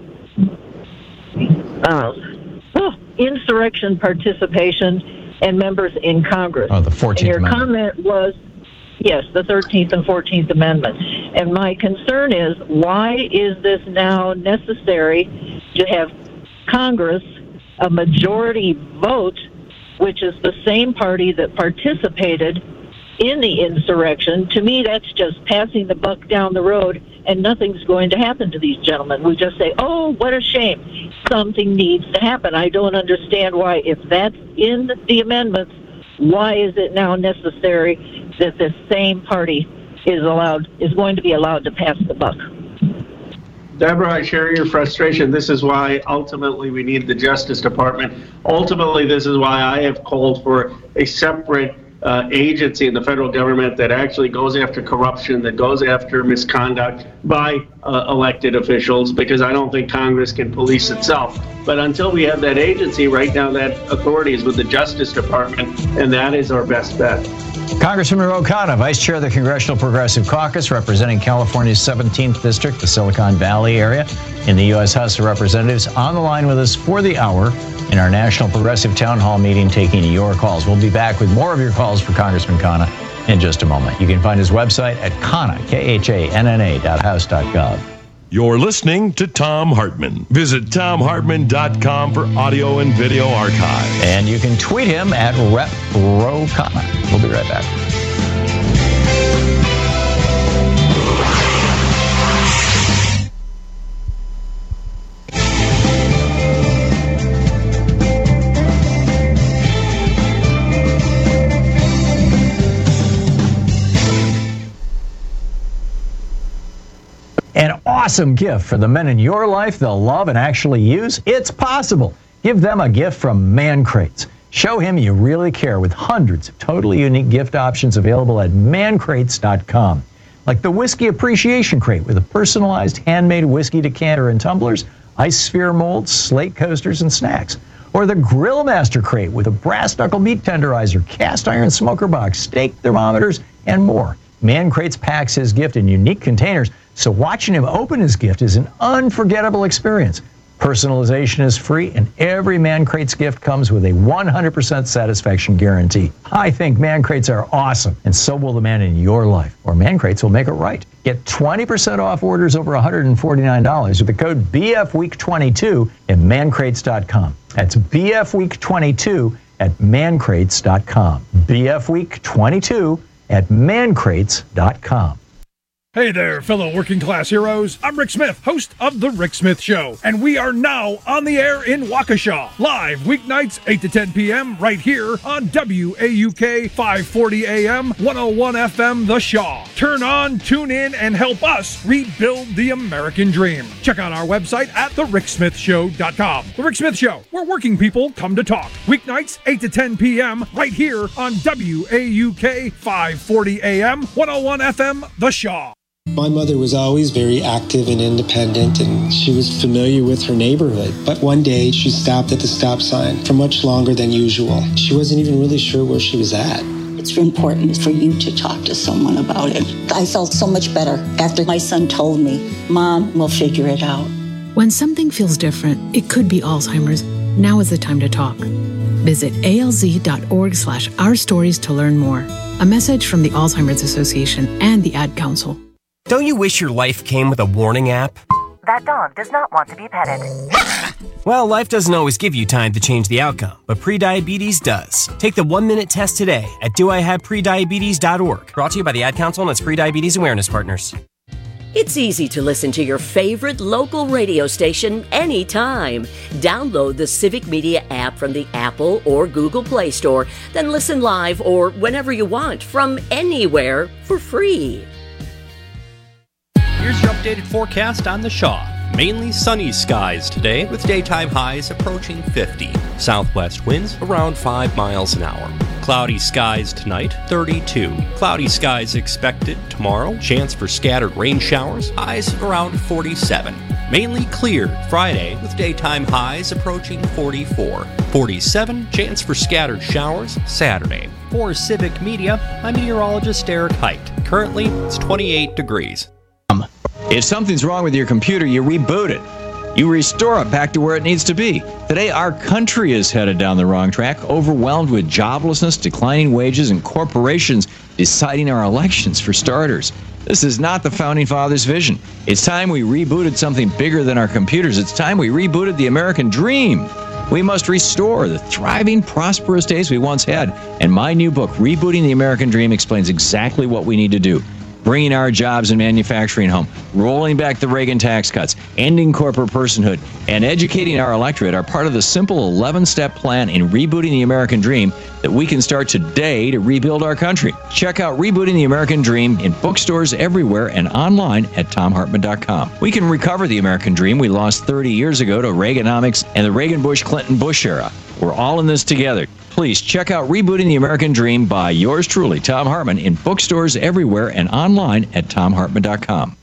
insurrection participation and members in Congress. Oh, the 14th and your Amendment. Comment was, yes, the 13th and 14th Amendment. And my concern is, why is this now necessary to have Congress, a majority vote, which is the same party that participated in the insurrection? To me, that's just passing the buck down the road, and nothing's going to happen to these gentlemen. We just say, oh, what a shame. Something needs to happen. I don't understand why, if that's in the amendments, why is it now necessary that the same party is going to be allowed to pass the buck? Deborah, I share your frustration. This is why ultimately we need the Justice Department. Ultimately, this is why I have called for a separate agency in the federal government that actually goes after corruption, that goes after misconduct by elected officials, because I don't think Congress can police itself. But until we have that agency, right now that authority is with the Justice Department, and that is our best bet. Congresswoman Ro Khanna, Vice Chair of the Congressional Progressive Caucus, representing California's 17th District, the Silicon Valley area, in the U.S. House of Representatives, on the line with us for the hour in our National Progressive Town Hall meeting, taking your calls. We'll be back with more of your calls for Congressman Khanna in just a moment. You can find his website at Khanna, KHANNA.house.gov. You're listening to Thom Hartmann. Visit ThomHartmann.com for audio and video archive. And you can tweet him at Rep. Ro Khanna. We'll be right back. An awesome gift for the men in your life they'll love and actually use. It's possible. Give them a gift from Man Crates. Show him you really care with hundreds of totally unique gift options available at mancrates.com. Like the Whiskey Appreciation Crate with a personalized handmade whiskey decanter and tumblers, ice sphere molds, slate coasters, and snacks. Or the Grill Master Crate with a brass knuckle meat tenderizer, cast iron smoker box, steak thermometers, and more. Man Crates packs his gift in unique containers, so watching him open his gift is an unforgettable experience. Personalization is free, and every Man Crates gift comes with a 100% satisfaction guarantee. I think Man Crates are awesome, and so will the man in your life, or Man Crates will make it right. Get 20% off orders over $149 with the code BFWeek22 at mancrates.com. That's BFWeek22 at mancrates.com. BFWeek22 at mancrates.com. Hey there, fellow working class heroes. I'm Rick Smith, host of The Rick Smith Show, and we are now on the air in Waukesha, live weeknights 8 to 10 p.m. right here on WAUK 540 AM, 101 FM The Shaw. Turn on, tune in, and help us rebuild the American dream. Check out our website at thericksmithshow.com. The Rick Smith Show, where working people come to talk. Weeknights 8 to 10 p.m. right here on WAUK 540 AM, 101 FM The Shaw. My mother was always very active and independent, and she was familiar with her neighborhood. But one day, she stopped at the stop sign for much longer than usual. She wasn't even really sure where she was at. It's important for you to talk to someone about it. I felt so much better after my son told me, Mom, we'll figure it out. When something feels different, it could be Alzheimer's. Now is the time to talk. Visit alz.org/ourstories to learn more. A message from the Alzheimer's Association and the Ad Council. Don't you wish your life came with a warning app? That dog does not want to be petted. Well, life doesn't always give you time to change the outcome, but prediabetes does. Take the 1-minute test today at doihaveprediabetes.org. Brought to you by the Ad Council and its prediabetes awareness partners. It's easy to listen to your favorite local radio station anytime. Download the Civic Media app from the Apple or Google Play Store, then listen live or whenever you want from anywhere for free. Here's your updated forecast on the Shaw. Mainly sunny skies today with daytime highs approaching 50. Southwest winds around 5 miles an hour. Cloudy skies tonight, 32. Cloudy skies expected tomorrow. Chance for scattered rain showers. Highs around 47. Mainly clear Friday with daytime highs approaching 44. 47. Chance for scattered showers Saturday. For Civic Media, I'm meteorologist Eric Height. Currently, it's 28 degrees. If something's wrong with your computer, you reboot it. You restore it back to where it needs to be. Today, our country is headed down the wrong track, overwhelmed with joblessness, declining wages, and corporations deciding our elections for starters. This is not the Founding Fathers' vision. It's time we rebooted something bigger than our computers. It's time we rebooted the American dream. We must restore the thriving, prosperous days we once had. And my new book, Rebooting the American Dream, explains exactly what we need to do. Bringing our jobs and manufacturing home, rolling back the Reagan tax cuts, ending corporate personhood, and educating our electorate are part of the simple 11-step plan in rebooting the American dream that we can start today to rebuild our country. Check out Rebooting the American Dream in bookstores everywhere and online at TomHartman.com. We can recover the American dream we lost 30 years ago to Reaganomics and the Reagan-Bush-Clinton-Bush era. We're all in this together. Please check out Rebooting the American Dream by yours truly, Thom Hartmann, in bookstores everywhere and online at TomHartman.com.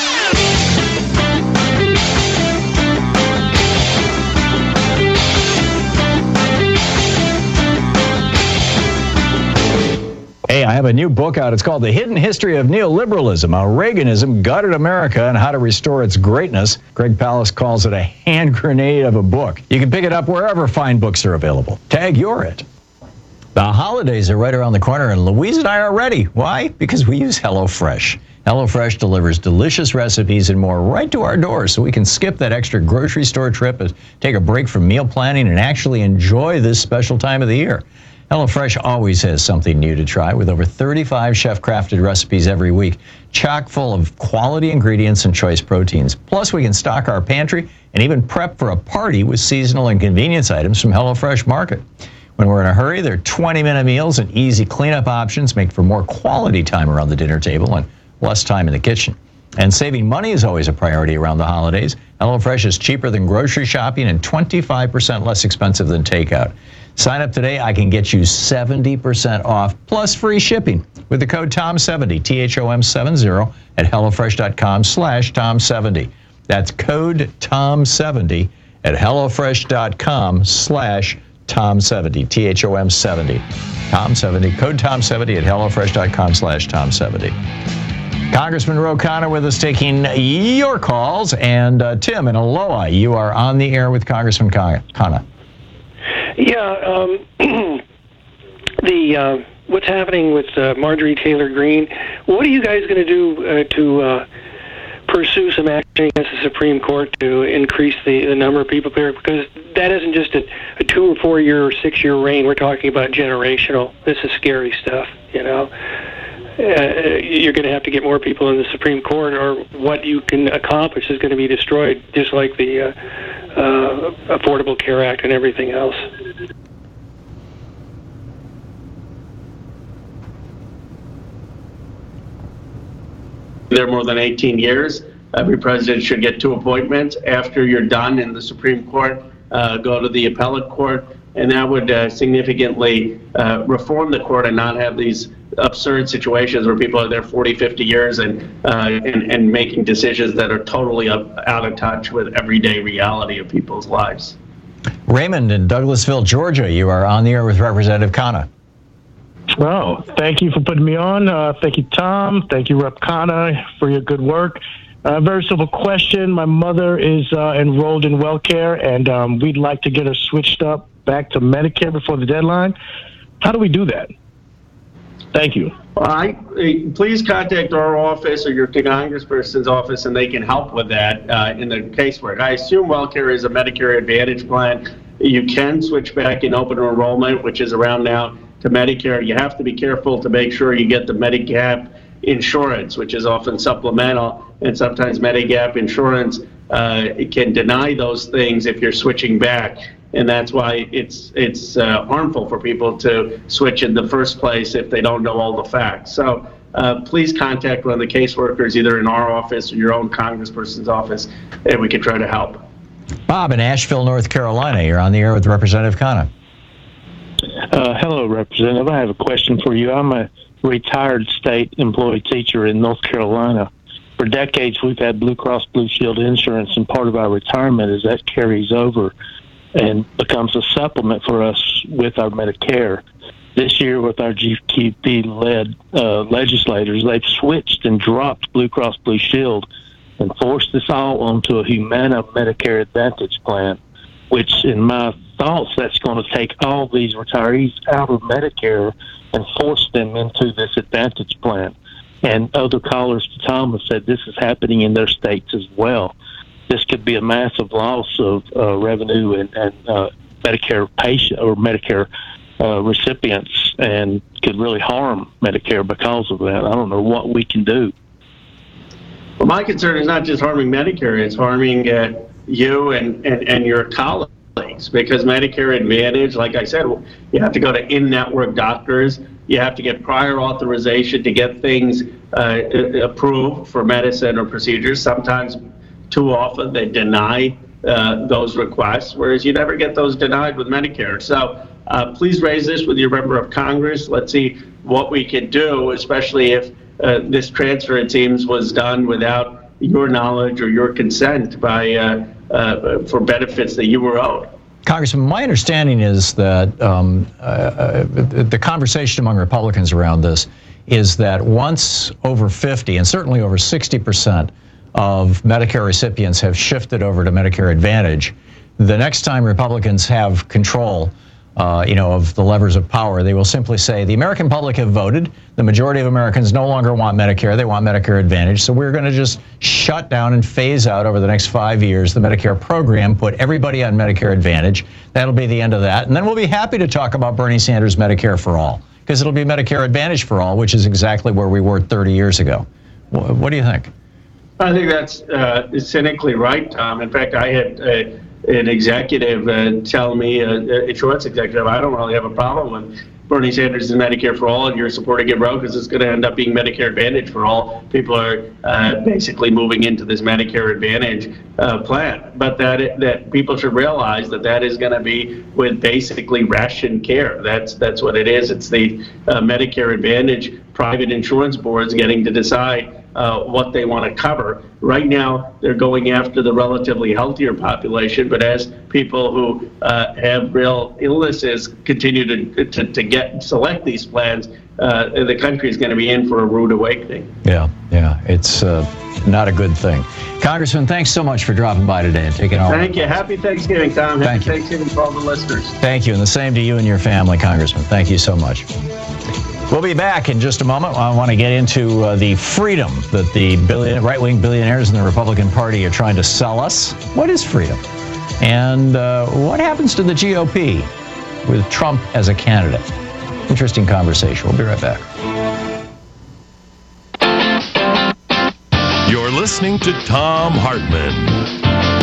Hey, I have a new book out. It's called The Hidden History of Neoliberalism, How Reaganism Gutted America and How to Restore Its Greatness. Greg Palast calls it a hand grenade of a book. You can pick it up wherever fine books are available. Tag you're it. The holidays are right around the corner, and Louise and I are ready. Why? Because we use HelloFresh. HelloFresh delivers delicious recipes and more right to our doors, so we can skip that extra grocery store trip and take a break from meal planning and actually enjoy this special time of the year. HelloFresh always has something new to try, with over 35 chef-crafted recipes every week, chock full of quality ingredients and choice proteins. Plus, we can stock our pantry and even prep for a party with seasonal and convenience items from HelloFresh Market. When we're in a hurry, their 20-minute meals and easy cleanup options make for more quality time around the dinner table and less time in the kitchen. And saving money is always a priority around the holidays. HelloFresh is cheaper than grocery shopping and 25% less expensive than takeout. Sign up today. I can get you 70% off plus free shipping with the code TOM70, THOM70 at HelloFresh.com/Tom70. That's code TOM70 at HelloFresh.com/Tom70, THOM70. Tom70, code TOM70 at HelloFresh.com/Tom70. Congressman Ro Khanna with us taking your calls. And Tim in Aloha, you are on the air with Congressman Khanna. Yeah, what's happening with Marjorie Taylor Greene? What are you guys going to do to pursue some action against the Supreme Court to increase the number of people there? Because that isn't just a 2 or 4 year or 6 year reign. We're talking about generational. This is scary stuff, you know. you're going to have to get more people in the Supreme Court, or what you can accomplish is going to be destroyed, just like the Affordable Care Act and everything else. There more than 18 years. Every president should get 2 appointments. After you're done in the Supreme Court, go to the appellate court, and that would significantly reform the court and not have these absurd situations where people are there 40, 50 years and making decisions that are totally out of touch with everyday reality of people's lives. Raymond in Douglasville, Georgia, you are on the air with Representative Khanna. Oh, thank you for putting me on. Thank you, Tom. Thank you, Rep. Khanna, for your good work. Very simple question. My mother is enrolled in WellCare, and we'd like to get her switched up back to Medicare before the deadline. How do we do that? Thank you. Please contact our office or your congressperson's office, and they can help with that in the casework. I assume WellCare is a Medicare Advantage plan. You can switch back in open enrollment, which is around now, to Medicare. You have to be careful to make sure you get the Medigap insurance, which is often supplemental, and sometimes Medigap insurance can deny those things if you're switching back, and that's why it's harmful for people to switch in the first place if they don't know all the facts. So please contact one of the caseworkers, either in our office or your own congressperson's office, and we can try to help. Bob in Asheville, North Carolina, you're on the air with Representative Khanna. Hello, Representative. I have a question for you. I'm a retired state employee teacher in North Carolina. For decades, we've had Blue Cross Blue Shield insurance, and part of our retirement is that carries over and becomes a supplement for us with our Medicare. This year, with our GQP-led legislators, they've switched and dropped Blue Cross Blue Shield and forced us all onto a Humana Medicare Advantage plan, which, in my thoughts, that's going to take all these retirees out of Medicare and force them into this Advantage plan. And other callers to Tom have said this is happening in their states as well. This could be a massive loss of revenue and Medicare patient or Medicare recipients, and could really harm Medicare because of that. I don't know what we can do. Well, my concern is not just harming Medicare; it's harming you and your colleagues. Because Medicare Advantage, like I said, you have to go to in-network doctors. You have to get prior authorization to get things approved for medicine or procedures. Sometimes, too often, they deny those requests, whereas you never get those denied with Medicare. So please raise this with your member of Congress. Let's see what we can do, especially if this transfer, it seems, was done without your knowledge or your consent by for benefits that you were owed. Congressman, my understanding is that the conversation among Republicans around this is that once over 50 and certainly over 60% of Medicare recipients have shifted over to Medicare Advantage, the next time Republicans have control of the levers of power, they will simply say, the American public have voted. The majority of Americans no longer want Medicare. They want Medicare Advantage. So we're going to just shut down and phase out over the next 5 years the Medicare program, put everybody on Medicare Advantage. That'll be the end of that. And then we'll be happy to talk about Bernie Sanders' Medicare for All, because it'll be Medicare Advantage for all, which is exactly where we were 30 years ago. What do you think? I think that's cynically right, Tom. In fact, I had an executive tell me, insurance executive, I don't really have a problem with Bernie Sanders and Medicare for all, and you're supporting it, bro, because it's going to end up being Medicare Advantage for all. People are basically moving into this Medicare Advantage plan. But that people should realize that is going to be with basically ration care. That's what it is. It's the Medicare Advantage private insurance boards getting to decide what they want to cover. Right now, they're going after the relatively healthier population, but as people who have real illnesses continue to select these plans, the country is going to be in for a rude awakening. Yeah, it's not a good thing. Congressman, thanks so much for dropping by today and taking all. Thank you. Happy Thanksgiving, Tom. Happy Thanksgiving for all the listeners. Thank you, and the same to you and your family, Congressman. Thank you so much. We'll be back in just a moment. I want to get into the freedom that the right-wing billionaires in the Republican Party are trying to sell us. What is freedom? And what happens to the GOP with Trump as a candidate? Interesting conversation. We'll be right back. listening to Thom Hartmann.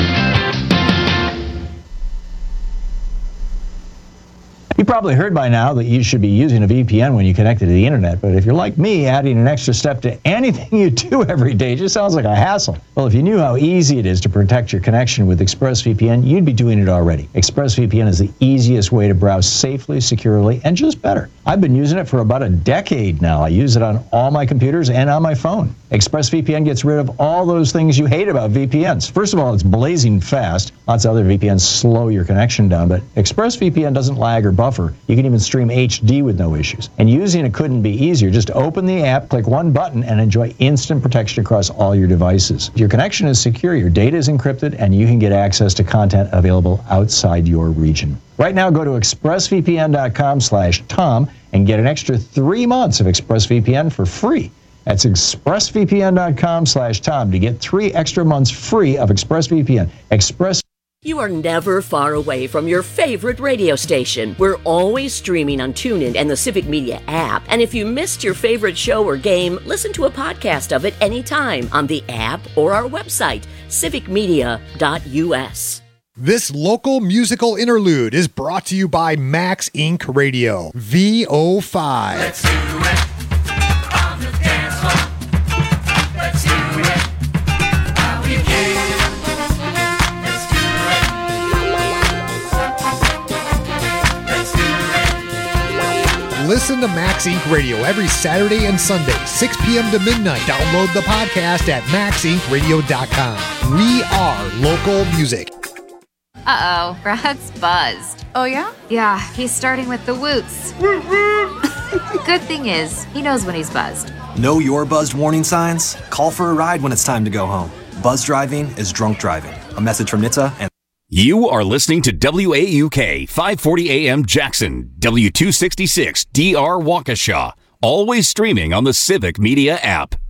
You probably heard by now that you should be using a VPN when you connect to the internet, but if you're like me, adding an extra step to anything you do every day just sounds like a hassle. Well, if you knew how easy it is to protect your connection with ExpressVPN, you'd be doing it already. ExpressVPN is the easiest way to browse safely, securely, and just better. I've been using it for about a decade now. I use it on all my computers and on my phone. ExpressVPN gets rid of all those things you hate about VPNs. First of all, it's blazing fast. Lots of other VPNs slow your connection down, but ExpressVPN doesn't lag or buffer. You can even stream HD with no issues. And using it couldn't be easier. Just open the app, click one button, and enjoy instant protection across all your devices. Your connection is secure, your data is encrypted, and you can get access to content available outside your region. Right now, go to expressvpn.com/Tom and get an extra 3 months of ExpressVPN for free. That's expressvpn.com/Tom to get 3 extra months free of ExpressVPN. You are never far away from your favorite radio station. We're always streaming on TuneIn and the Civic Media app. And if you missed your favorite show or game, listen to a podcast of it anytime on the app or our website, civicmedia.us. This local musical interlude is brought to you by Max Inc. Radio, VO5. Let's do it on the dance floor. Let's do it. How we get. Let's do it. Let's do it. Listen to Max Inc. Radio every Saturday and Sunday, 6 p.m. to midnight. Download the podcast at maxincradio.com. We are local music. Uh-oh, Brad's buzzed. Oh, yeah? Yeah, he's starting with the woots. Good thing is, he knows when he's buzzed. Know your buzzed warning signs? Call for a ride when it's time to go home. Buzz driving is drunk driving. A message from NHTSA and... You are listening to WAUK 540 AM Jackson, W266 DR Waukesha, always streaming on the Civic Media app.